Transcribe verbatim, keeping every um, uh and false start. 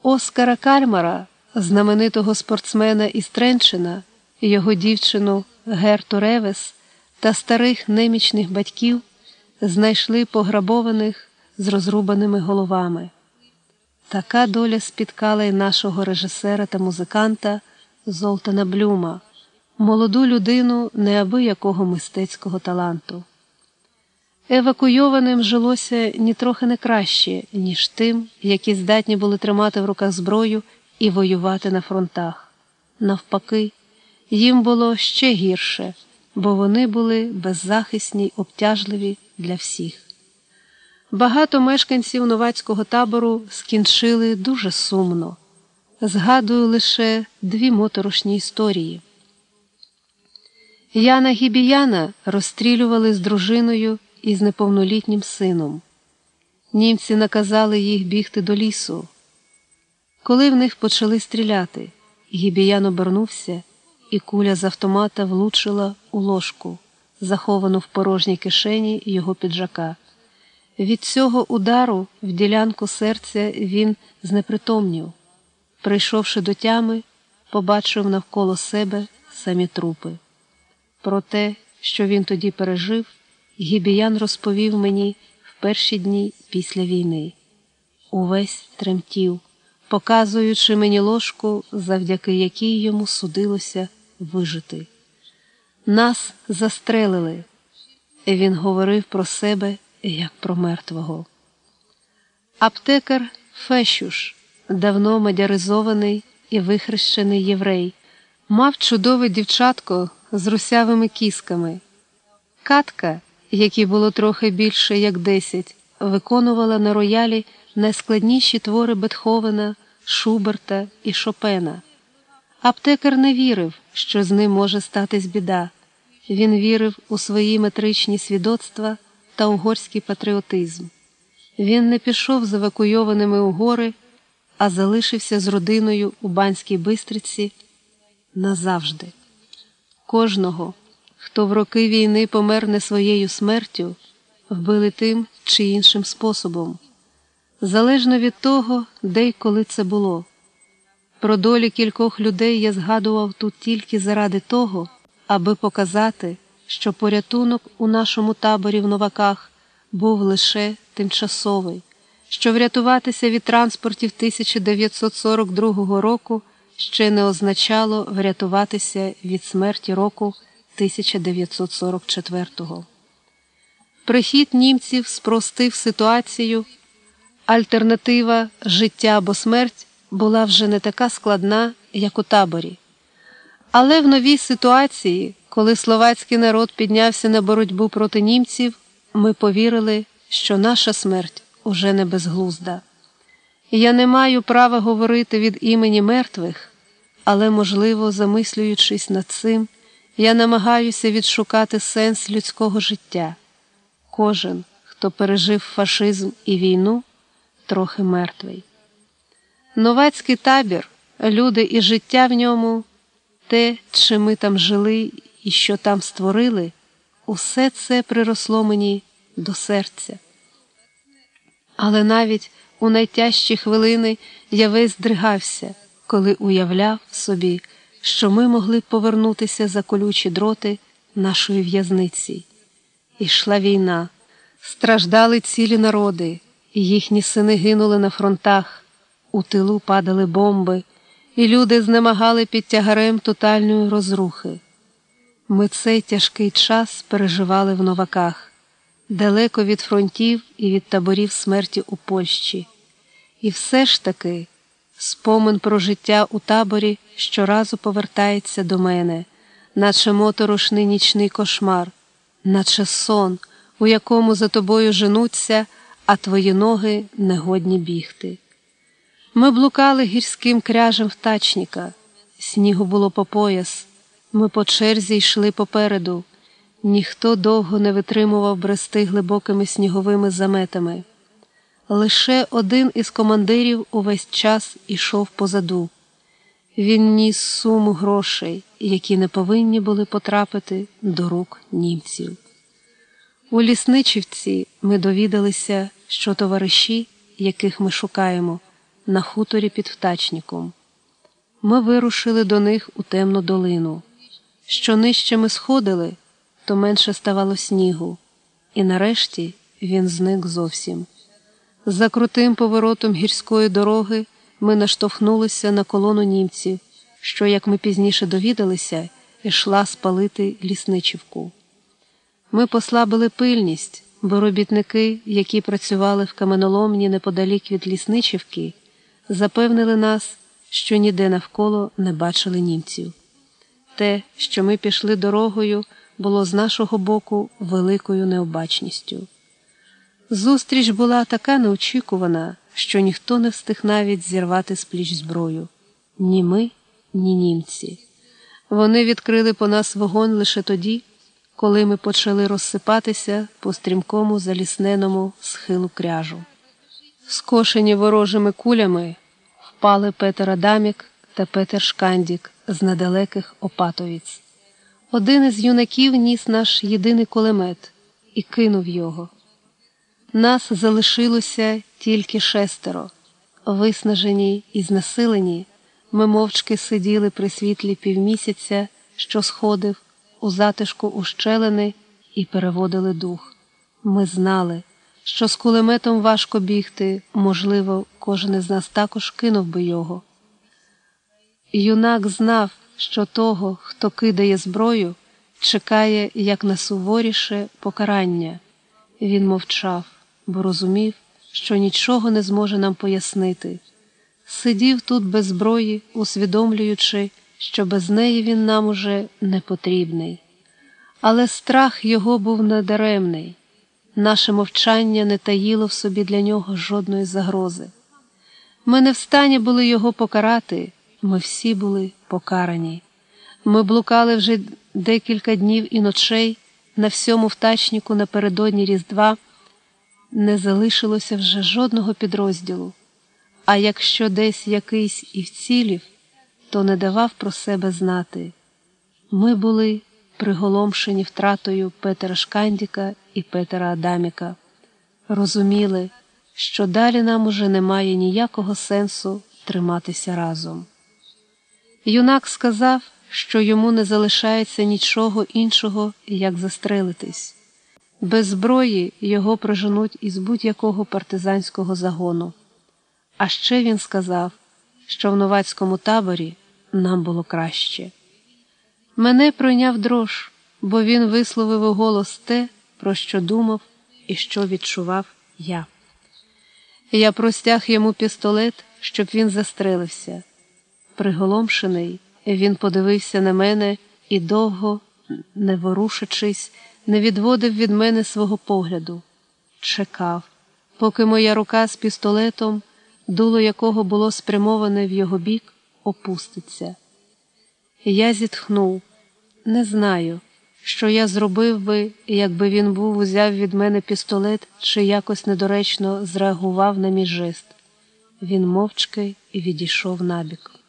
Оскара Кальмара, знаменитого спортсмена із Тренчина, його дівчину Герту Ревес та старих немічних батьків знайшли пограбованих з розрубаними головами. Така доля спіткала й нашого режисера та музиканта Золтана Блюма, молоду людину неабиякого мистецького таланту. Евакуйованим жилося нітрохи не краще, ніж тим, які здатні були тримати в руках зброю і воювати на фронтах. Навпаки, їм було ще гірше, бо вони були беззахисні й обтяжливі для всіх. Багато мешканців новацького табору скінчили дуже сумно. Згадую лише дві моторошні історії. Яна Гібіяна розстрілювали з дружиною і з неповнолітнім сином. Німці наказали їх бігти до лісу. Коли в них почали стріляти, Гібіян обернувся, і куля з автомата влучила у ложку, заховану в порожній кишені його піджака. Від цього удару в ділянку серця він знепритомнів. Прийшовши до тями, побачив навколо себе самі трупи. Про те, що він тоді пережив, Гібіян розповів мені в перші дні після війни. Увесь тремтів, показуючи мені ложку, завдяки якій йому судилося вижити. Нас застрелили. Він говорив про себе, як про мертвого. Аптекар Фещуш, давно мадяризований і вихрещений єврей, мав чудове дівчатко з русявими кісками. Катка, якій було трохи більше, як десять, виконувала на роялі найскладніші твори Бетховена, Шуберта і Шопена. Аптекар не вірив, що з ним може статись біда. Він вірив у свої метричні свідоцтва та угорський патріотизм. Він не пішов з евакуйованими у гори, а залишився з родиною у Банській Бистриці назавжди. Кожного, хто в роки війни помер не своєю смертю, вбили тим чи іншим способом, залежно від того, де й коли це було. Про долі кількох людей я згадував тут тільки заради того, аби показати, що порятунок у нашому таборі в Новаках був лише тимчасовий, що врятуватися від транспортів тисяча дев'ятсот сорок другого року ще не означало врятуватися від смерті року тисяча дев'ятсот сорок четвертого. Прихід німців спростив ситуацію, альтернатива «життя або смерть» була вже не така складна, як у таборі. Але в новій ситуації, коли словацький народ піднявся на боротьбу проти німців, ми повірили, що наша смерть уже не безглузда. Я не маю права говорити від імені мертвих, але, можливо, замислюючись над цим, я намагаюся відшукати сенс людського життя. Кожен, хто пережив фашизм і війну, трохи мертвий. Новацький табір, люди і життя в ньому, те, чим ми там жили і що там створили, усе це приросло мені до серця. Але навіть у найтяжчі хвилини я весь здригався, коли уявляв собі, що ми могли б повернутися за колючі дроти нашої в'язниці. Ішла війна, страждали цілі народи, і їхні сини гинули на фронтах, у тилу падали бомби, і люди знемагали під тягарем тотальної розрухи. Ми цей тяжкий час переживали в Новаках, далеко від фронтів і від таборів смерті у Польщі. І все ж таки спомин про життя у таборі щоразу повертається до мене, наче моторошний нічний кошмар, наче сон, у якому за тобою женуться, а твої ноги негодні бігти. Ми блукали гірським кряжем втачника, снігу було по пояс, ми по черзі йшли попереду, ніхто довго не витримував брести глибокими сніговими заметами. Лише один із командирів увесь час ішов позаду. Він ніс суму грошей, які не повинні були потрапити до рук німців. У Лісничівці ми довідалися, що товариші, яких ми шукаємо, на хуторі під Втачніком. Ми вирушили до них у темну долину. Що нижче ми сходили, то менше ставало снігу, і нарешті він зник зовсім. За крутим поворотом гірської дороги ми наштовхнулися на колону німців, що, як ми пізніше довідалися, йшла спалити Лісничівку. Ми послабили пильність, бо робітники, які працювали в каменоломні неподалік від Лісничівки, запевнили нас, що ніде навколо не бачили німців. Те, що ми пішли дорогою, було з нашого боку великою необачністю. Зустріч була така неочікувана, що ніхто не встиг навіть зірвати з пліч зброю. Ні ми, ні німці. Вони відкрили по нас вогонь лише тоді, коли ми почали розсипатися по стрімкому залісненому схилу кряжу. Скошені ворожими кулями впали Петер Адамік та Петер Шкандік з недалеких Опатовиць. Один із юнаків ніс наш єдиний кулемет і кинув його. Нас залишилося тільки шестеро. Виснажені і знесилені, ми мовчки сиділи при світлі півмісяця, що сходив, у затишку ущелини, і переводили дух. Ми знали, що з кулеметом важко бігти, можливо, кожен із нас також кинув би його. Юнак знав, що того, хто кидає зброю, чекає як найсуворіше покарання. Він мовчав, бо розумів, що нічого не зможе нам пояснити. Сидів тут без зброї, усвідомлюючи, що без неї він нам уже не потрібний. Але страх його був недаремний. Наше мовчання не таїло в собі для нього жодної загрози. Ми не встані були його покарати, ми всі були покарані. Ми блукали вже декілька днів і ночей, на всьому Втачніку напередодні Різдва не залишилося вже жодного підрозділу, а якщо десь якийсь і вцілів, то не давав про себе знати. Ми були приголомшені втратою Петера Шкандіка і Петера Адаміка. Розуміли, що далі нам уже немає ніякого сенсу триматися разом. Юнак сказав, що йому не залишається нічого іншого, як застрелитись. Без зброї його проженуть із будь-якого партизанського загону. А ще він сказав, що в новацькому таборі нам було краще. Мене пройняв дрож, бо він висловив у голос те, про що думав і що відчував я. Я простяг йому пістолет, щоб він застрелився. Приголомшений, він подивився на мене і довго, не ворушачись, не відводив від мене свого погляду. Чекав, поки моя рука з пістолетом, дуло якого було спрямоване в його бік, опуститься. Я зітхнув. Не знаю, що я зробив би, якби він був узяв від мене пістолет чи якось недоречно зреагував на мій жест. Він мовчки відійшов набік.